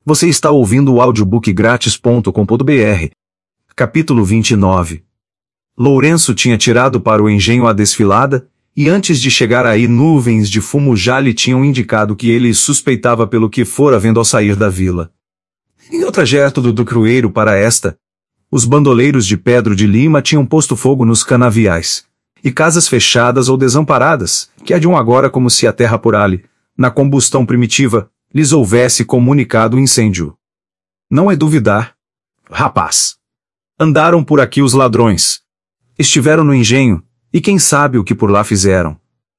Você está ouvindo o audiobookgratis.com.br. Capítulo 29. Lourenço tinha tirado para o engenho a desfilada, e antes de chegar aí nuvens de fumo já lhe tinham indicado que ele suspeitava pelo que fora vendo ao sair da vila. Em o trajeto do Crueiro para esta, os bandoleiros de Pedro de Lima tinham posto fogo nos canaviais, e casas fechadas ou desamparadas, que adiam agora como se a terra por ali, na combustão primitiva, lhes houvesse comunicado o incêndio. Não é duvidar. Rapaz! Andaram por aqui os ladrões. Estiveram no engenho, e quem sabe o que por lá fizeram.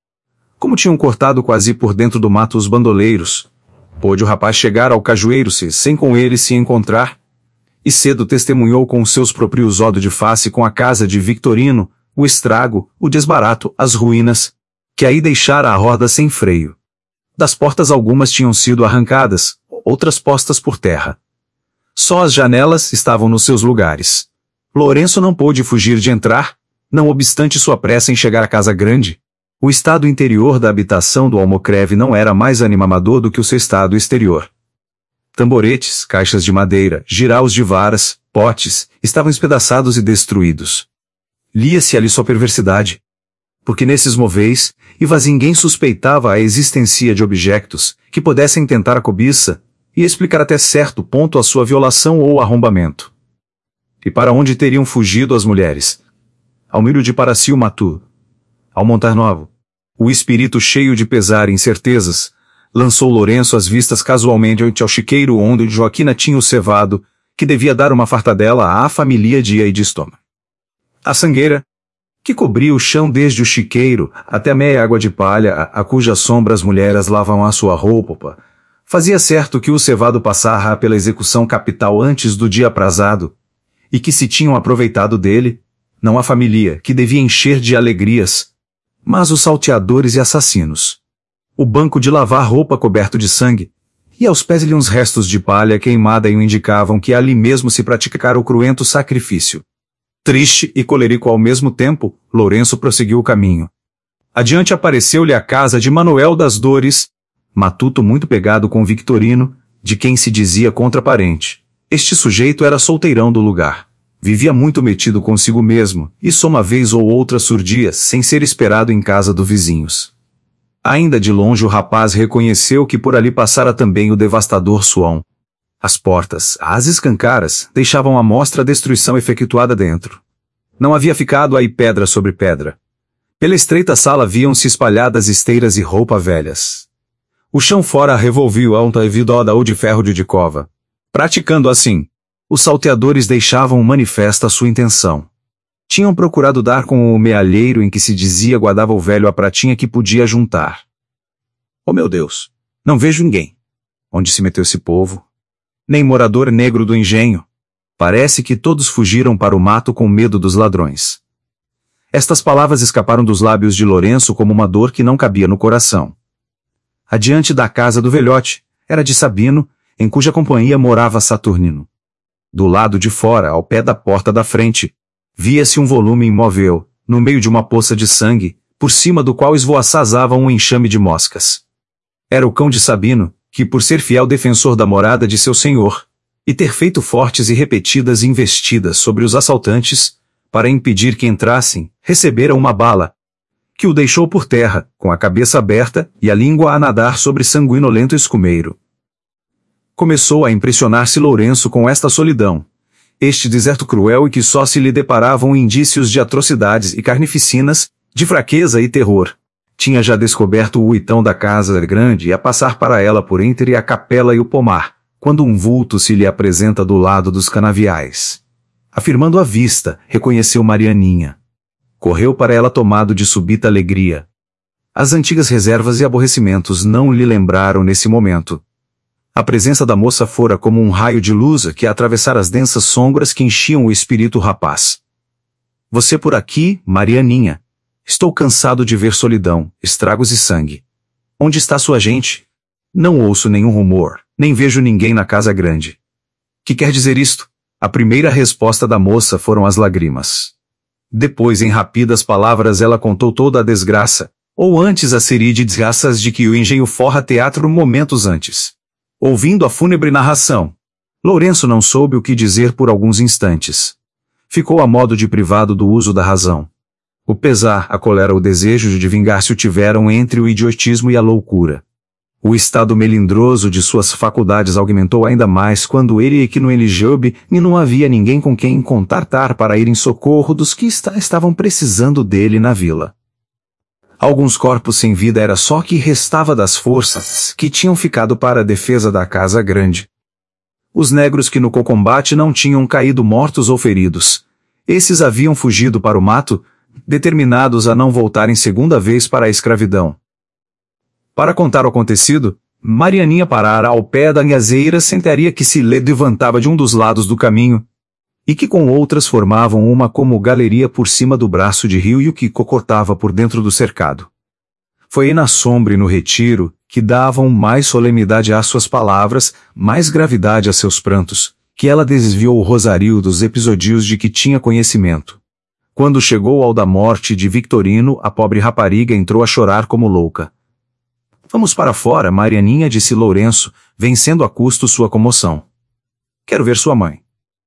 Como tinham cortado quase por dentro do mato os bandoleiros, pôde o rapaz chegar ao cajueiro sem com ele se encontrar, e cedo testemunhou com os seus próprios olhos de face com a casa de Victorino, o estrago, o desbarato, as ruínas, que aí deixara a roda sem freio. Das portas algumas tinham sido arrancadas, outras postas por terra. Só as janelas estavam nos seus lugares. Lourenço não pôde fugir de entrar, não obstante sua pressa em chegar à casa grande. O estado interior da habitação do almocreve não era mais animador do que o seu estado exterior. Tamboretes, caixas de madeira, jiraus de varas, potes, estavam espedaçados e destruídos. Lia-se ali sua perversidade. Porque nesses móveis, ninguém suspeitava a existência de objetos que pudessem tentar a cobiça e explicar até certo ponto a sua violação ou arrombamento. E para onde teriam fugido as mulheres? Ao milho de Paraciu Matu. Ao Montar Novo. O espírito cheio de pesar e incertezas, lançou Lourenço as vistas casualmente ao chiqueiro onde Joaquina tinha o cevado, que devia dar uma fartadela à família de Ia e de Estoma. A sangueira, que cobria o chão desde o chiqueiro até a meia água de palha a cuja sombra as mulheres lavam a sua roupa, fazia certo que o cevado passara pela execução capital antes do dia aprazado, e que se tinham aproveitado dele, não a família, que devia encher de alegrias, mas os salteadores e assassinos. O banco de lavar roupa coberto de sangue, e aos pés lhe uns restos de palha queimada e o indicavam que ali mesmo se praticara o cruento sacrifício. Triste e colérico ao mesmo tempo, Lourenço prosseguiu o caminho. Adiante apareceu-lhe a casa de Manuel das Dores, matuto muito pegado com Victorino, de quem se dizia contraparente. Este sujeito era solteirão do lugar. Vivia muito metido consigo mesmo, e só uma vez ou outra surdia, sem ser esperado em casa dos vizinhos. Ainda de longe o rapaz reconheceu que por ali passara também o devastador Suão. As portas, às escancaras, deixavam à mostra a destruição efetuada dentro. Não havia ficado aí pedra sobre pedra. Pela estreita sala viam-se espalhadas esteiras e roupa velhas. O chão fora revolvia a alta evidoda ou de ferro de cova. Praticando assim, os salteadores deixavam manifesta a sua intenção. Tinham procurado dar com o mealheiro em que se dizia guardava o velho a pratinha que podia juntar. Oh meu Deus, não vejo ninguém. Onde se meteu esse povo? Nem morador negro do engenho. Parece que todos fugiram para o mato com medo dos ladrões. Estas palavras escaparam dos lábios de Lourenço como uma dor que não cabia no coração. Adiante da casa do velhote, era de Sabino, em cuja companhia morava Saturnino. Do lado de fora, ao pé da porta da frente, via-se um volume imóvel, no meio de uma poça de sangue, por cima do qual esvoaçava um enxame de moscas. Era o cão de Sabino, que por ser fiel defensor da morada de seu senhor, e ter feito fortes e repetidas investidas sobre os assaltantes, para impedir que entrassem, recebera uma bala, que o deixou por terra, com a cabeça aberta e a língua a nadar sobre sanguinolento escumeiro. Começou a impressionar-se Lourenço com esta solidão, este deserto cruel e que só se lhe deparavam indícios de atrocidades e carnificinas, de fraqueza e terror. Tinha já descoberto o uitão da casa grande e a passar para ela por entre a capela e o pomar, quando um vulto se lhe apresenta do lado dos canaviais. Afirmando a vista, reconheceu Marianinha. Correu para ela tomado de súbita alegria. As antigas reservas e aborrecimentos não lhe lembraram nesse momento. A presença da moça fora como um raio de luz que atravessara as densas sombras que enchiam o espírito rapaz. Você por aqui, Marianinha? Estou cansado de ver solidão, estragos e sangue. Onde está sua gente? Não ouço nenhum rumor, nem vejo ninguém na casa grande. Que quer dizer isto? A primeira resposta da moça foram as lágrimas. Depois, em rápidas palavras, ela contou toda a desgraça, ou antes a série de desgraças de que o engenho forra teatro momentos antes. Ouvindo a fúnebre narração, Lourenço não soube o que dizer por alguns instantes. Ficou a modo de privado do uso da razão. O pesar, a cólera, o desejo de vingar-se o tiveram entre o idiotismo e a loucura. O estado melindroso de suas faculdades aumentou ainda mais quando ele que no Elijob e não havia ninguém com quem contartar para ir em socorro dos que estavam precisando dele na vila. Alguns corpos sem vida era só que restava das forças que tinham ficado para a defesa da casa grande. Os negros que no combate não tinham caído mortos ou feridos. Esses haviam fugido para o mato, determinados a não voltarem segunda vez para a escravidão. Para contar o acontecido, Marianinha parara ao pé da nhazeira sentaria que se levantava de um dos lados do caminho, e que com outras formavam uma como galeria por cima do braço de rio e o que cortava por dentro do cercado. Foi na sombra e no retiro que davam mais solenidade às suas palavras, mais gravidade a seus prantos, que ela desviou o rosario dos episódios de que tinha conhecimento. Quando chegou ao da morte de Victorino, a pobre rapariga entrou a chorar como louca. Vamos para fora, Marianinha, disse Lourenço, vencendo a custo sua comoção. Quero ver sua mãe.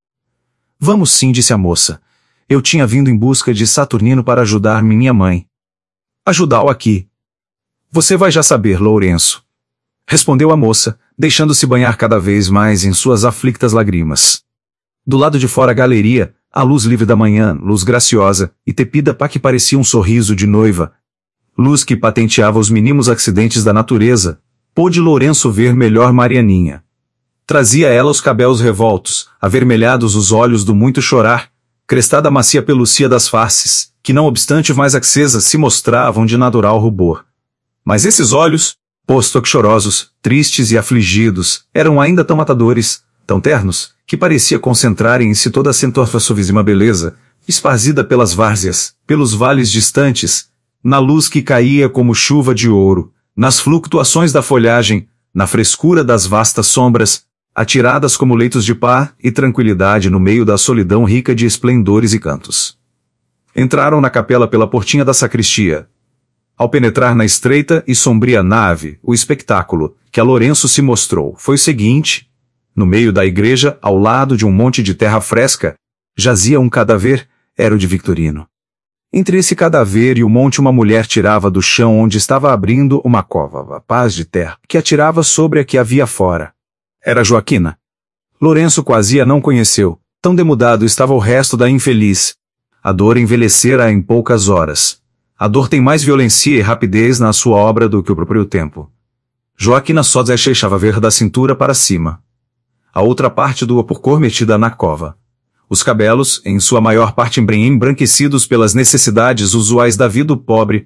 Vamos sim, disse a moça. Eu tinha vindo em busca de Saturnino para ajudar minha mãe. Ajudá-o aqui. Você vai já saber, Lourenço. Respondeu a moça, deixando-se banhar cada vez mais em suas aflictas lágrimas. Do lado de fora a galeria, a luz livre da manhã, luz graciosa, e tepida pá que parecia um sorriso de noiva, luz que patenteava os mínimos acidentes da natureza, pôde Lourenço ver melhor Marianinha. Trazia ela os cabelos revoltos, avermelhados os olhos do muito chorar, crestada a macia pelúcia das faces, que não obstante mais acesas se mostravam de natural rubor. Mas esses olhos, posto que chorosos, tristes e afligidos, eram ainda tão matadores, tão ternos, que parecia concentrarem em si toda a sensuosa beleza, esparzida pelas várzeas, pelos vales distantes, na luz que caía como chuva de ouro, nas flutuações da folhagem, na frescura das vastas sombras, atiradas como leitos de pá e tranquilidade no meio da solidão rica de esplendores e cantos. Entraram na capela pela portinha da sacristia. Ao penetrar na estreita e sombria nave, o espetáculo, que a Lourenço se mostrou, foi o seguinte: no meio da igreja, ao lado de um monte de terra fresca, jazia um cadáver, era o de Victorino. Entre esse cadáver e o monte uma mulher tirava do chão onde estava abrindo uma cova, paz de terra, que atirava sobre a que havia fora. Era Joaquina. Lourenço quase a não conheceu, tão demudado estava o resto da infeliz. A dor envelhecera em poucas horas. A dor tem mais violência e rapidez na sua obra do que o próprio tempo. Joaquina só deixava ver da cintura para cima. A outra parte do cor metida na cova. Os cabelos, em sua maior parte embranquecidos pelas necessidades usuais da vida do pobre.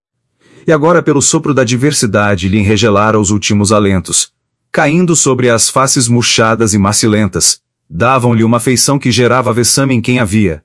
E agora pelo sopro da diversidade lhe enregelara os últimos alentos, caindo sobre as faces murchadas e macilentas, davam-lhe uma feição que gerava vexame em quem a via.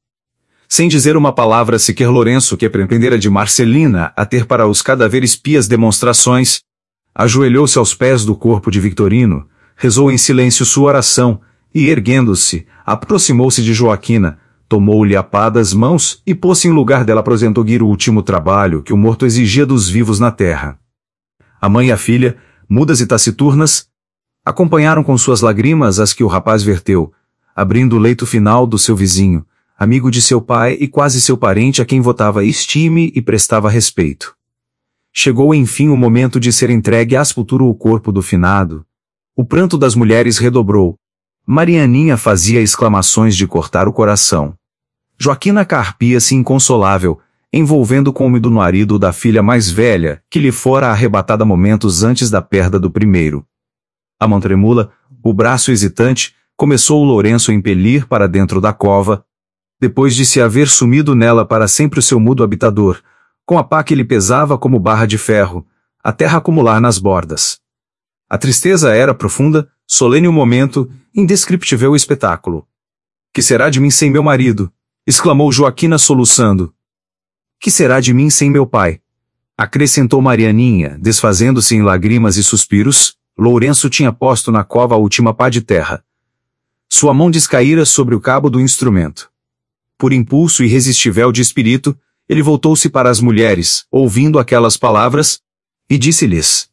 Sem dizer uma palavra sequer Lourenço, que aprendera de Marcelina a ter para os cadáveres pias demonstrações, ajoelhou-se aos pés do corpo de Victorino, rezou em silêncio sua oração, e erguendo-se, aproximou-se de Joaquina, tomou-lhe a pá das mãos e pôs-se em lugar dela prosseguir o último trabalho que o morto exigia dos vivos na terra. A mãe e a filha, mudas e taciturnas, acompanharam com suas lágrimas as que o rapaz verteu, abrindo o leito final do seu vizinho, amigo de seu pai e quase seu parente a quem votava estime e prestava respeito. Chegou enfim o momento de ser entregue à sepultura o corpo do finado. O pranto das mulheres redobrou. Marianinha fazia exclamações de cortar o coração. Joaquina carpia-se inconsolável, envolvendo com o úmido marido da filha mais velha, que lhe fora arrebatada momentos antes da perda do primeiro. A mão tremula, o braço hesitante, começou o Lourenço a impelir para dentro da cova, depois de se haver sumido nela para sempre o seu mudo habitador, com a pá que lhe pesava como barra de ferro, a terra acumular nas bordas. A tristeza era profunda, solene o momento, indescritível o espetáculo. Que será de mim sem meu marido? Exclamou Joaquina soluçando. Que será de mim sem meu pai? Acrescentou Marianinha, desfazendo-se em lágrimas e suspiros. Lourenço tinha posto na cova a última pá de terra. Sua mão descaíra sobre o cabo do instrumento. Por impulso irresistível de espírito, ele voltou-se para as mulheres, ouvindo aquelas palavras, e disse-lhes: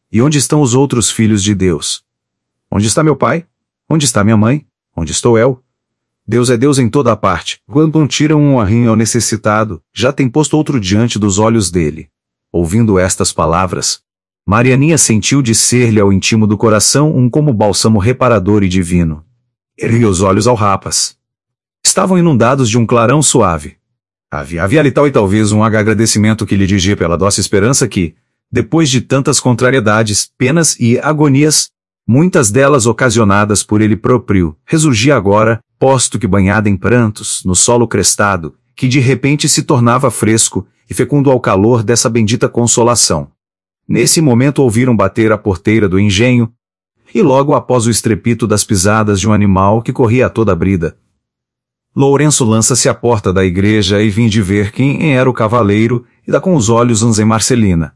E onde estão os outros filhos de Deus? Onde está meu pai? Onde está minha mãe? Onde estou eu? Deus é Deus em toda a parte. Quando um tira um arrinho ao necessitado, já tem posto outro diante dos olhos dele. Ouvindo estas palavras, Marianinha sentiu descer-lhe ao íntimo do coração um como bálsamo reparador e divino. Ergueu os olhos ao rapaz. Estavam inundados de um clarão suave. Havia ali tal e talvez um agradecimento que lhe dirigia pela doce esperança que, depois de tantas contrariedades, penas e agonias, muitas delas ocasionadas por ele próprio, ressurgia agora, posto que banhada em prantos, no solo crestado, que de repente se tornava fresco e fecundo ao calor dessa bendita consolação. Nesse momento ouviram bater a porteira do engenho, e logo após o estrepito das pisadas de um animal que corria a toda a brida, Lourenço lança-se à porta da igreja e vim de ver quem era o cavaleiro e dá com os olhos uns em Marcelina.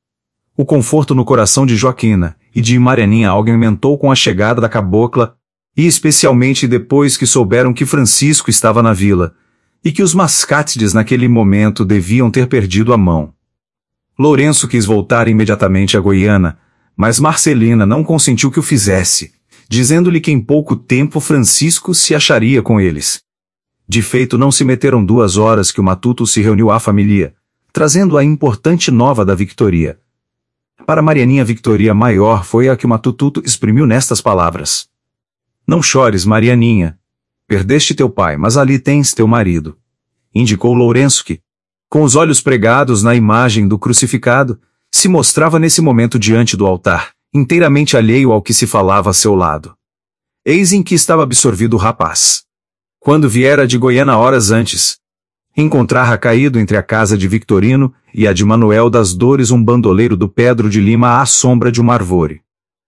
O conforto no coração de Joaquina e de Marianinha aumentou com a chegada da cabocla, e especialmente depois que souberam que Francisco estava na vila, e que os mascates naquele momento deviam ter perdido a mão. Lourenço quis voltar imediatamente a Goiânia, mas Marcelina não consentiu que o fizesse, dizendo-lhe que em pouco tempo Francisco se acharia com eles. De feito, não se meteram 2 horas que o matuto se reuniu à família, trazendo a importante nova da Victoria. Para Marianinha, a Victoria maior foi a que o matuto exprimiu nestas palavras. Não chores, Marianinha. Perdeste teu pai, mas ali tens teu marido. Indicou Lourenço que, com os olhos pregados na imagem do crucificado, se mostrava nesse momento diante do altar, inteiramente alheio ao que se falava a seu lado. Eis em que estava absorvido o rapaz. Quando viera de Goiânia horas antes, encontrara caído entre a casa de Victorino e a de Manuel das Dores um bandoleiro do Pedro de Lima à sombra de uma árvore.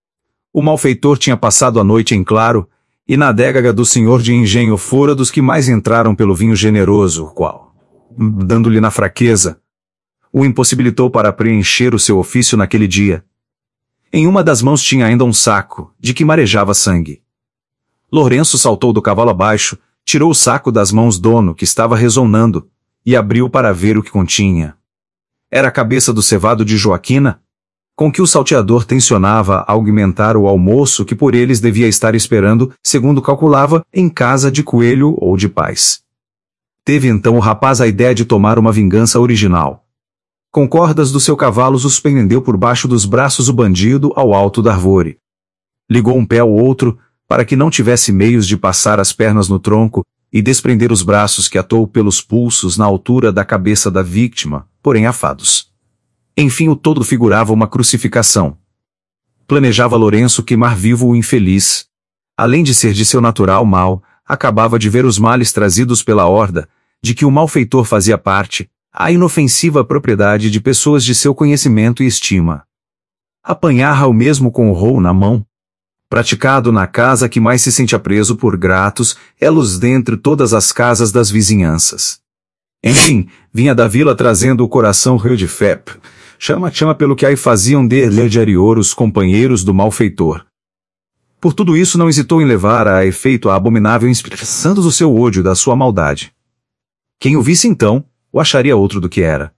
O malfeitor tinha passado a noite em claro, e na adega do senhor de engenho fora dos que mais entraram pelo vinho generoso, o qual, dando-lhe na fraqueza, o impossibilitou para preencher o seu ofício naquele dia. Em uma das mãos tinha ainda um saco, de que marejava sangue. Lourenço saltou do cavalo abaixo, tirou o saco das mãos dono, que estava ressonando, e abriu para ver o que continha. Era a cabeça do cevado de Joaquina, com que o salteador tencionava aumentar o almoço que por eles devia estar esperando, segundo calculava, em casa de Coelho ou de Paz. Teve então o rapaz a ideia de tomar uma vingança original. Com cordas do seu cavalo suspendeu por baixo dos braços o bandido ao alto da árvore. Ligou um pé ao outro, para que não tivesse meios de passar as pernas no tronco, e desprender os braços que atou pelos pulsos na altura da cabeça da vítima, porém afados. Enfim, o todo figurava uma crucificação. Planejava Lourenço queimar vivo o infeliz. Além de ser de seu natural mal, acabava de ver os males trazidos pela horda, de que o malfeitor fazia parte, a inofensiva propriedade de pessoas de seu conhecimento e estima. Apanhar-o mesmo com o rolo na mão, praticado na casa que mais se sentia preso por gratos elos dentre todas as casas das vizinhanças. Enfim, vinha da vila trazendo o coração rio de fep, chama pelo que aí faziam dele de Arior os companheiros do malfeitor. Por tudo isso não hesitou em levar a efeito a abominável inspiração do seu ódio da sua maldade. Quem o visse então, o acharia outro do que era.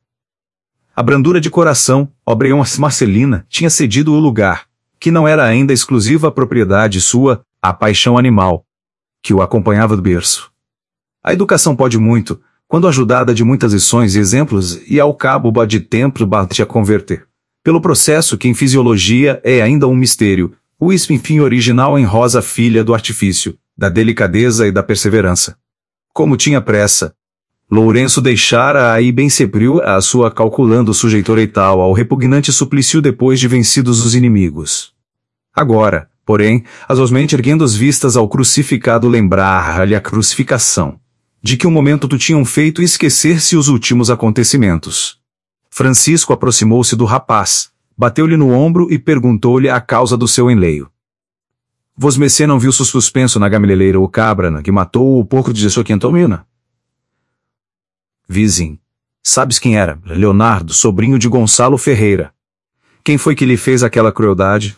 A brandura de coração, obreão Marcelina, tinha cedido o lugar, que não era ainda exclusiva propriedade sua, à paixão animal, que o acompanhava do berço. A educação pode muito, quando ajudada de muitas lições e exemplos, e ao cabo de tempo bate a converter. Pelo processo que em fisiologia é ainda um mistério, o enfim original em rosa filha do artifício, da delicadeza e da perseverança. Como tinha pressa, Lourenço deixara aí bem cepril a sua calculando sujeitor e tal ao repugnante suplício depois de vencidos os inimigos. Agora, porém, azosmente erguendo as vistas ao crucificado lembrar-lhe a crucificação, de que um momento tu tinham feito esquecer-se os últimos acontecimentos. Francisco aproximou-se do rapaz, bateu-lhe no ombro e perguntou-lhe a causa do seu enleio. Vosmecê não viu suspenso na gamileleira o cabra que matou o porco de Soquentomina? Vizinho. Sabes quem era? Leonardo, sobrinho de Gonçalo Ferreira. Quem foi que lhe fez aquela crueldade?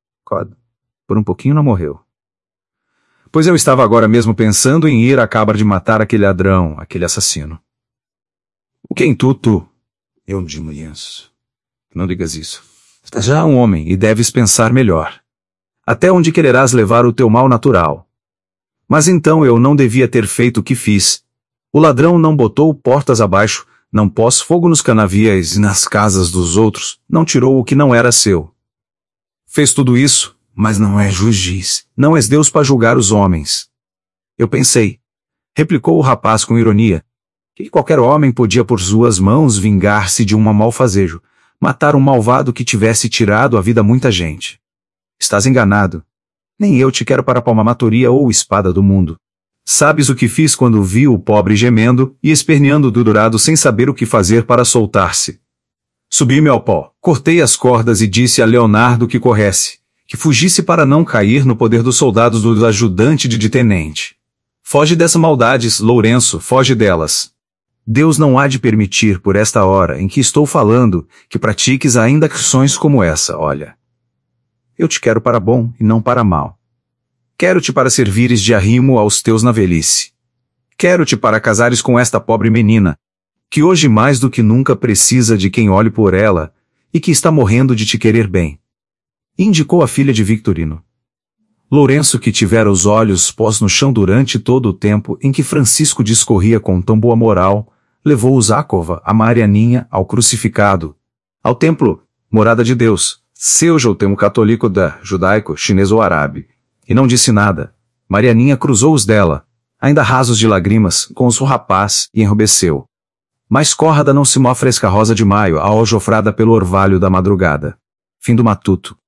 Por um pouquinho não morreu. Pois eu estava agora mesmo pensando em ir à cabra de matar aquele ladrão, aquele assassino. O que em tu? Eu de manhãs. Não digas isso. Já um homem e deves pensar melhor. Até onde quererás levar o teu mal natural? Mas então eu não devia ter feito o que fiz. O ladrão não botou portas abaixo, não pôs fogo nos canaviais e nas casas dos outros, não tirou o que não era seu. Fez tudo isso, mas não é juiz, não és Deus para julgar os homens. Eu pensei, replicou o rapaz com ironia, que qualquer homem podia por suas mãos vingar-se de um malfazejo, matar um malvado que tivesse tirado a vida a muita gente. Estás enganado. Nem eu te quero para a palmatoria ou espada do mundo. Sabes o que fiz quando vi o pobre gemendo e esperneando durado sem saber o que fazer para soltar-se? Subi-me ao pó, cortei as cordas e disse a Leonardo que corresse, que fugisse para não cair no poder dos soldados do ajudante de tenente. Foge dessas maldades, Lourenço, foge delas. Deus não há de permitir por esta hora em que estou falando que pratiques ainda ações como essa, olha. Eu te quero para bom e não para mal. Quero-te para servires de arrimo aos teus na velhice. Quero-te para casares com esta pobre menina, que hoje mais do que nunca precisa de quem olhe por ela, e que está morrendo de te querer bem. Indicou a filha de Victorino. Lourenço, que tivera os olhos pós no chão durante todo o tempo em que Francisco discorria com tão boa moral, levou Zakova, a Marianinha, ao crucificado, ao templo, morada de Deus, seja o termo católico da judaico, chinês ou árabe, e não disse nada. Marianinha cruzou os dela, ainda rasos de lágrimas, com o rapaz, e enrubesceu. Mas Corrada não se mó fresca rosa de maio, a aljofrada pelo orvalho da madrugada. Fim do matuto.